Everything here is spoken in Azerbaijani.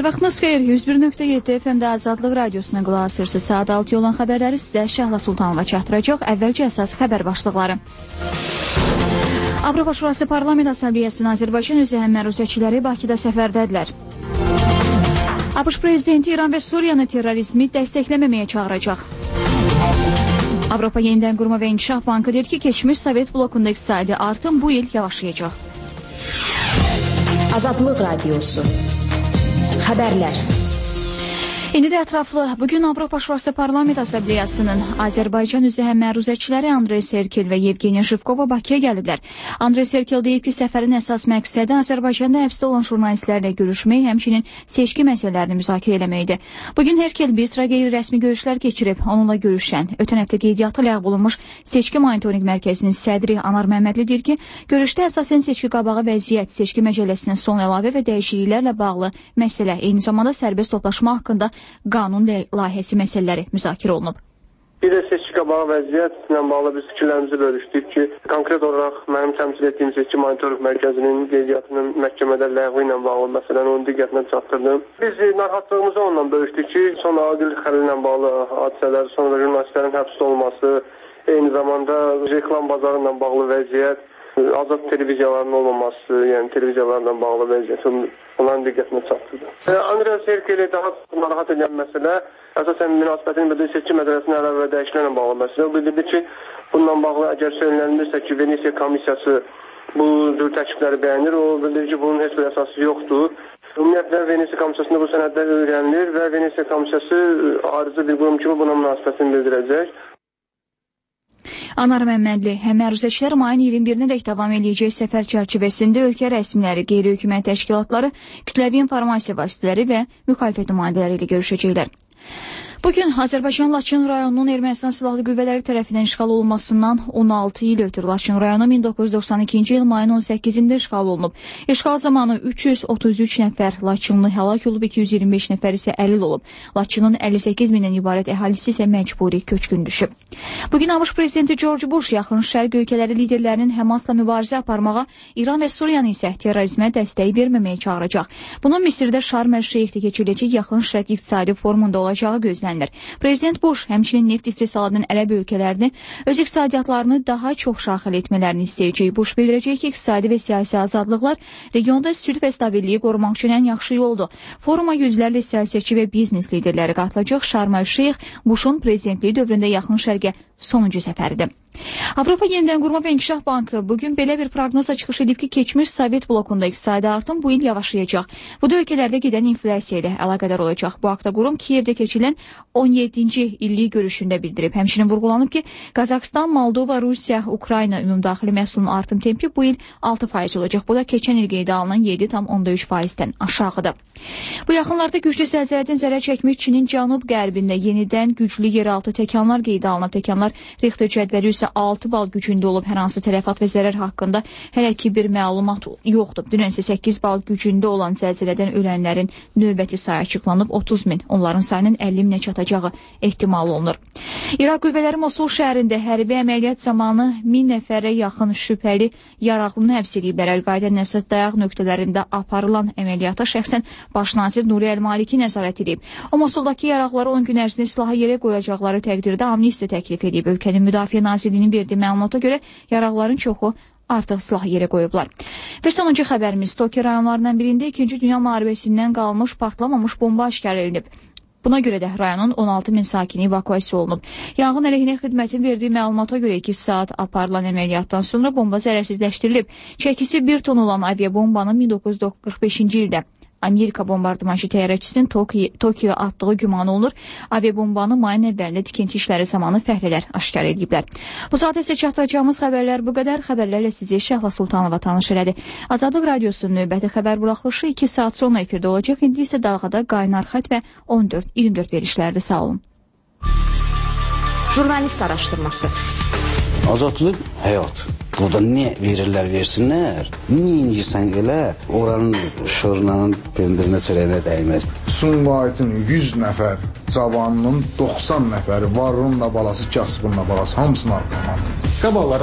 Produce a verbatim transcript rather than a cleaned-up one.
Hər vaxtınız xeyir. yüz bir nöqtə yeddi F M-də Azadlıq Radiosuna qulaq asırsınız. Saat altı olan xəbərləri sizə Şəhla Sultanova çatdıracaq. Əvvəlcə əsas xəbər başlıqları. Avropa Şurası Parlament Asambleyasının Azərbaycan üzrə məruzəçiləri Bakıda səfərdədirlər. ABŞ prezidenti İran və Suriyanı terrorizmi dəstəkləməməyə çağıracaq. Avropa Yenidən Qurma və İnkişaf Bankı deyir ki, keçmiş Sovet blokunda iqtisadi artım bu il yavaşlayacaq. Azadlıq Radiosu. Xəbərlər. İndi də ətraflı. Bugün Avropa Şurası Parlament Asambleyasının Azərbaycan üzrə məruzəçiləri Andrey Serkel və Yevgeniya Jivkova Bakıya gəliblər. Andrey Serkel deyib ki, səfərin əsas məqsədi Azərbaycanda həbsdə olan jurnalistlərlə görüşmək, həmçinin seçki məsələlərini müzakirə eləməkdir. Bugün Herkel Bistra qeyri-rəsmi görüşlər keçirib. Onunla görüşən, ötən həftə qeydiyyatı ləğv olunmuş Seçki Monitoring Mərkəzinin sədri Anar Məmmədli deyir ki, görüşdə əsasən seçki qabağı vəziyyət, seçki məcəlləsinin son əlavə və dəyişikliklərlə bağlı məsələ, eyni zamanda sərbəst toplaşma haqqında qanun layihəsi məsələləri müzakirə olunub. Bir də seçki qabağı vəziyyətlə bağlı biz fikirlərimizi bölüşdük ki, konkret olaraq mənim təmsil etdiyim Seçki Monitoring Mərkəzinin qeydiyyatının məhkəmədə ləğvi ilə bağlı məsələni onun diqqətinə çatdırdım. Biz narahatlığımızı onunla bölüşdük ki, son adil xəli ilə bağlı hadisələr, sonra jurnalistlərin həbsdə olması, eyni zamanda reklam bazarı ilə bağlı vəziyyət, azad televiziyaların olmaması, yəni televiziyalarla bağlı vəziyyət onların diqqətinə çatdırdı. Andrey Serkel'i daha narahat edən məsələ əsasən münasibətin bildiyi seçki məcəlləsinin əlavə və dəyişikliklərlə bağlı məsələ. O bildirdi ki, bununla bağlı əgər söylənilirsə ki, Venesiya komissiyası bu cür təklifləri bəyənir, o bildirir ki, bunun heç bir əsası yoxdur. Ümumiyyətlə Venesiya komissiyasında bu sənədlər öyrənilir və Venesiya komissiyası ayrıca bir qurum kimi buna münasibətini bildirəcək. Anar Məmmədli, məruzəçilər mayın iyirmi birinə dək davam edəcək səfər çərçivəsində ölkə rəsmiləri, qeyri-hökumət təşkilatları, kütləvi informasiya vasitələri və müxalifət nümayəndələri ilə görüşəcəklər. Bugün Azərbaycan Laçın rayonunun Ermənistan silahlı qüvvələri tərəfindən işğal olunmasından on altı il ötür. Laçın rayonu min doqquz yüz doxsan ikinci il mayın on səkkizində işğal olunub. İşğal zamanı üç yüz otuz üç nəfər Laçınlı həlak olub, iki yüz iyirmi beş nəfər isə əlil olub. Laçının əlli səkkiz mindən ibarət əhalisi isə məcburi köçkün düşüb. Bugün ABŞ prezidenti George Bush yaxın şərq ölkələri liderlərinin Həmasla mübarizə aparmağa, İran və Suriyanı isə terrorizmə dəstək verməməyə çağıracaq. Bunun Misirdə Şarm el-Şeyxdə keçiriləcək yaxın şərq iqtisadi forumunda olacağı gözlənilir. Prezident Bush həmçinin neft istehsalatının ərəb ölkələrini öz iqtisadiyyatlarını daha çox şaxəl etmələrini istəyəcək. Bush bildirəcək ki, iqtisadi və siyasi azadlıqlar regionda sülh və stabilliyi qorumaq üçün ən yaxşı yoldur. Foruma yüzlərlə siyasətçi və biznes liderləri qatılacaq. Şarm el-Şeyx Bushun prezidentliyi dövründə yaxın şərqə sonuncu səfəridir. Avropa Yenidən Qurma və İnkişaf Bankı bugün belə bir proqnozla çıxış edib ki, keçmiş Sovet blokunda iqtisadi artım bu il yavaşlayacaq. Bu da ölkələrdə gedən inflyasiya ilə əlaqədar olacaq. Bu haqda qurum Kiyevdə keçirilən on yeddinci illik görüşündə bildirib. Həmçinin vurğulanıb ki, Qazaxıstan, Moldova, Rusiya, Ukrayna ümumdaxili məhsulunun artım tempi bu il altı faiz olacaq. Bu da keçən il qeydə alınan yeddi tam onda üç faizdən aşağıdır. Bu yaxınlarda güclü zəlzələdən zərər çəkmiş Çinin cənub-qərbində yenidən güclü yeraltı təkanlar qeydə alınıb. Təkanlar Richter cədvəli isə altı bal gücündə olub. Hər hansı tələfat və zərər haqqında hələ ki bir məlumat yoxdur. Dünən isə səkkiz bal gücündə olan zəlzələdən ölənlərin növbəti sayı açıqlanıb, otuz min. Onların sayının əlli minə çatacağı ehtimal olunur. İraq qüvvələri Mosul şəhərində hərbi əməliyyat zamanı min nəfərə yaxın şübhəli yaraqlını həbs ediblər. Əl-Qaidənin əsas dayaq nöqtələrində aparılan əməliyyata şəxsən Baş nazir Nuri Əl-Maliki nəzarət edib. O, Mosuldakı yaraqları on gün ərzində silaha yerə qoyacaqları təqdirdə amnistiya təklif edib. Ölkənin Müdafiə Nazirliyinin verdiyi məlumata görə yaraqların çoxu artıq silah yerə qoyublar. Və sonuncu xəbərimiz Tokyo rayonlarından birində ikinci Dünya müharibəsindən qalmış partlamamış bomba aşkar edilib. Buna görə də rayonun on altı min sakini evakuasiya olunub. Yanğın əleyhinə xidmətin verdiyi məlumata görə iki saat aparılan əməliyyatdan sonra bomba zərərsizləşdirilib. Çəkisi bir ton olan aviabombanın min doqquz yüz qırx beşinci ildə Amerika bombardımançı təyyarəçisinin Tokyo atdığı güman olunur. Aviabombanı mayın əvvəlində tikinti işləri zamanı fəhlələr aşkar ediblər. Bu saat isə çatdıracağımız xəbərlər bu qədər. Xəbərlərlə sizi Şəhla Sultanova tanış elədi. Azadlıq Radiosunun növbəti xəbər buraxılışı iki saat sonra efirdə olacaq. İndi isə dalğada qaynar xət və on dörd iyirmi dörd verişlərdə. Sağ olun. Jurnalist araşdırması. Azadlıq həyat. Burada ne verirlər, versinlər. Niyə incirsən elə, oranın şırnanın pendirinə çörəyinə dəyməz. Sumqayıtın yüz nəfər cavanının doxsan nəfəri, varının da balası, kasbının da balası, hamısını arqamandır.